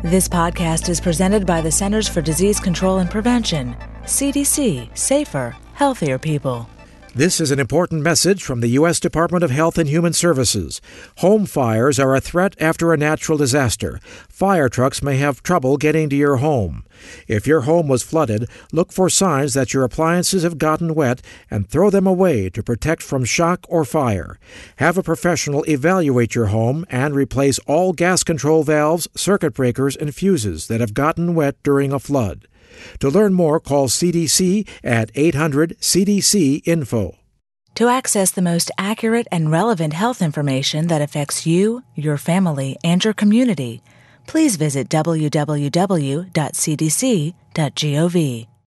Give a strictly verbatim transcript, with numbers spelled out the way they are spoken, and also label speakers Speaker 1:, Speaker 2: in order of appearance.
Speaker 1: This podcast is presented by the Centers for Disease Control and Prevention. C D C. Safer, healthier people.
Speaker 2: This is an important message from the U S Department of Health and Human Services. Home fires are a threat after a natural disaster. Fire trucks may have trouble getting to your home. If your home was flooded, look for signs that your appliances have gotten wet and throw them away to protect from shock or fire. Have a professional evaluate your home and replace all gas control valves, circuit breakers, and fuses that have gotten wet during a flood. To learn more, call C D C at eight hundred C D C info.
Speaker 1: To access the most accurate and relevant health information that affects you, your family, and your community, please visit w w w dot c d c dot gov.